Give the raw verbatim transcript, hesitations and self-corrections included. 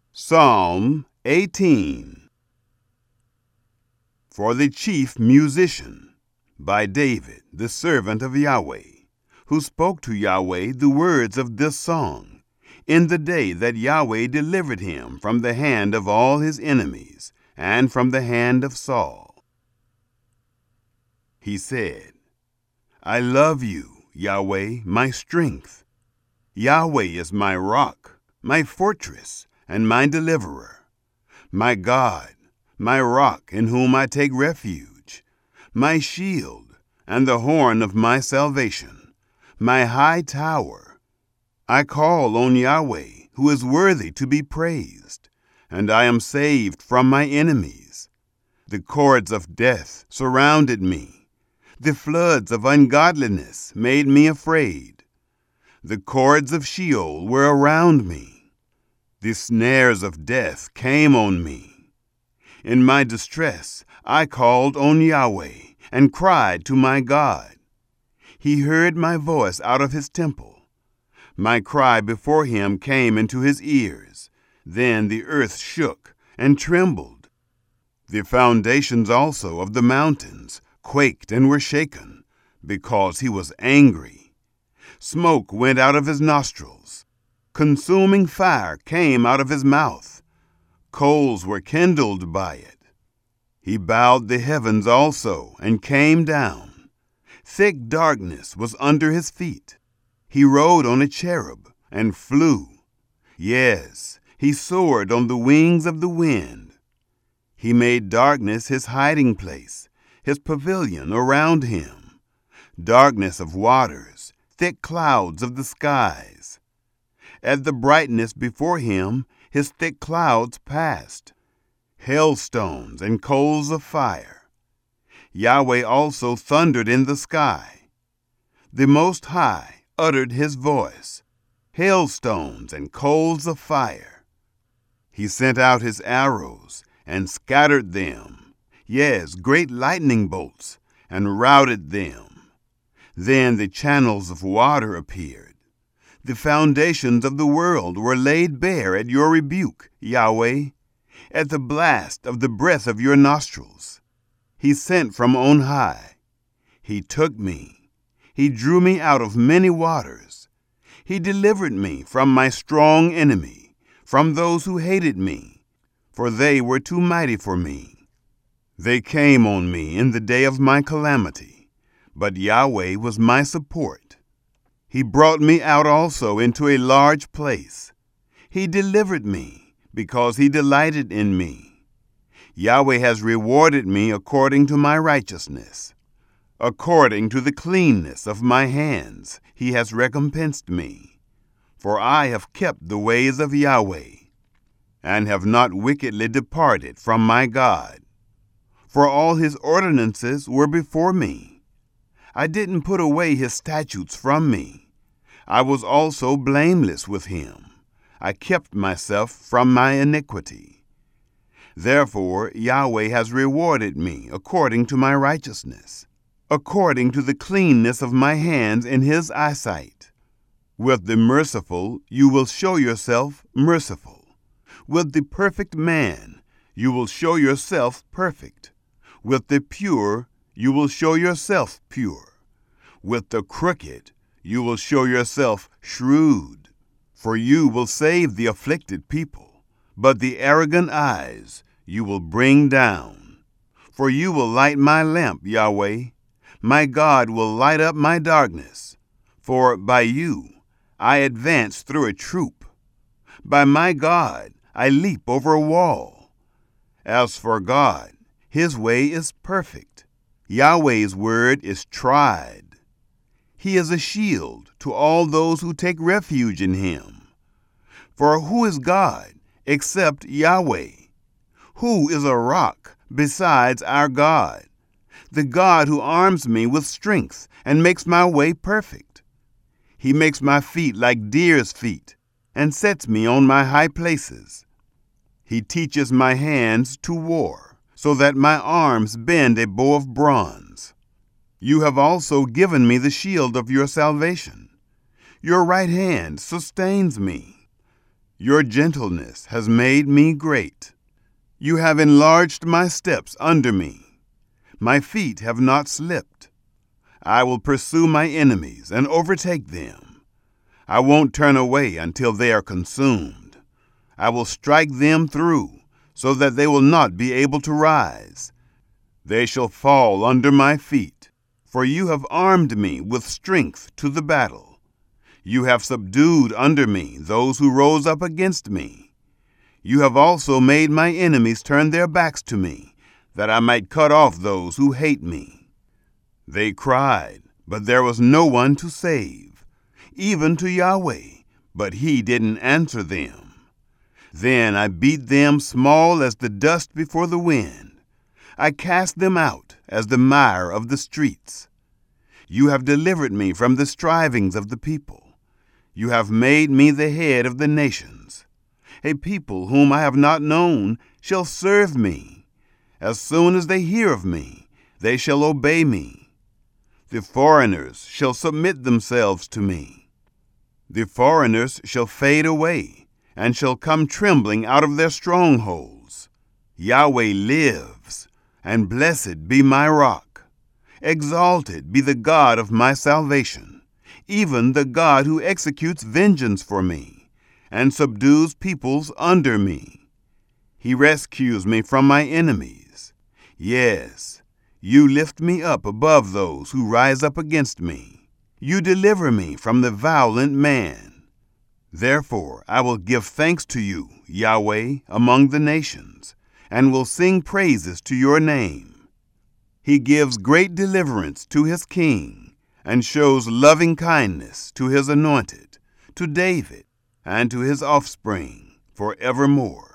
Psalm eighteen. For the chief musician, by David, the servant of Yahweh, who spoke to Yahweh the words of this song, in the day that Yahweh delivered him from the hand of all his enemies, and from the hand of Saul. He said, I love you, Yahweh, my strength. Yahweh is my rock, my fortress, and my deliverer, my God, my rock in whom I take refuge, my shield, and the horn of my salvation, my high tower. I call on Yahweh, who is worthy to be praised, and I am saved from my enemies. The cords of death surrounded me. The floods of ungodliness made me afraid. The cords of Sheol were around me. The snares of death came on me. In my distress, I called on Yahweh and cried to my God. He heard my voice out of his temple. My cry before him came into his ears. Then the earth shook and trembled. The foundations also of the mountains quaked and were shaken, because he was angry. Smoke went out of his nostrils. Consuming fire came out of his mouth. Coals were kindled by it. He bowed the heavens also and came down. Thick darkness was under his feet. He rode on a cherub and flew. Yes, he soared on the wings of the wind. He made darkness his hiding place, his pavilion around him. Darkness of waters, thick clouds of the skies. At the brightness before him, his thick clouds passed, hailstones and coals of fire. Yahweh also thundered in the sky. The Most High uttered his voice, hailstones and coals of fire. He sent out his arrows and scattered them, yes, great lightning bolts, and routed them. Then the channels of water appeared. The foundations of the world were laid bare at your rebuke, Yahweh, at the blast of the breath of your nostrils. He sent from on high. He took me. He drew me out of many waters. He delivered me from my strong enemy, from those who hated me, for they were too mighty for me. They came on me in the day of my calamity, but Yahweh was my support. He brought me out also into a large place. He delivered me, because he delighted in me. Yahweh has rewarded me according to my righteousness. According to the cleanness of my hands, he has recompensed me. For I have kept the ways of Yahweh, and have not wickedly departed from my God. For all his ordinances were before me. I didn't put away his statutes from me. I was also blameless with him. I kept myself from my iniquity. Therefore Yahweh has rewarded me according to my righteousness, according to the cleanness of my hands in his eyesight. With the merciful you will show yourself merciful. With the perfect man you will show yourself perfect. With the pure you will show yourself pure. With the crooked you will show yourself shrewd. For you will save the afflicted people, but the arrogant eyes you will bring down. For you will light my lamp, Yahweh. My God will light up my darkness. For by you I advance through a troop. By my God I leap over a wall. As for God, his way is perfect. Yahweh's word is tried. He is a shield to all those who take refuge in him. For who is God except Yahweh? Who is a rock besides our God? The God who arms me with strength and makes my way perfect. He makes my feet like deer's feet and sets me on my high places. He teaches my hands to war, so that my arms bend a bow of bronze. You have also given me the shield of your salvation. Your right hand sustains me. Your gentleness has made me great. You have enlarged my steps under me. My feet have not slipped. I will pursue my enemies and overtake them. I won't turn away until they are consumed. I will strike them through so that they will not be able to rise. They shall fall under my feet, for you have armed me with strength to the battle. You have subdued under me those who rose up against me. You have also made my enemies turn their backs to me, that I might cut off those who hate me. They cried, but there was no one to save, even to Yahweh, but he didn't answer them. Then I beat them small as the dust before the wind. I cast them out as the mire of the streets. You have delivered me from the strivings of the people. You have made me the head of the nations. A people whom I have not known shall serve me. As soon as they hear of me, they shall obey me. The foreigners shall submit themselves to me. The foreigners shall fade away, and shall come trembling out of their strongholds. Yahweh lives, and blessed be my rock. Exalted be the God of my salvation, even the God who executes vengeance for me, and subdues peoples under me. He rescues me from my enemies. Yes, you lift me up above those who rise up against me. You deliver me from the violent man. Therefore I will give thanks to you, Yahweh, among the nations, and will sing praises to your name. He gives great deliverance to his king, and shows loving kindness to his anointed, to David, and to his offspring forevermore.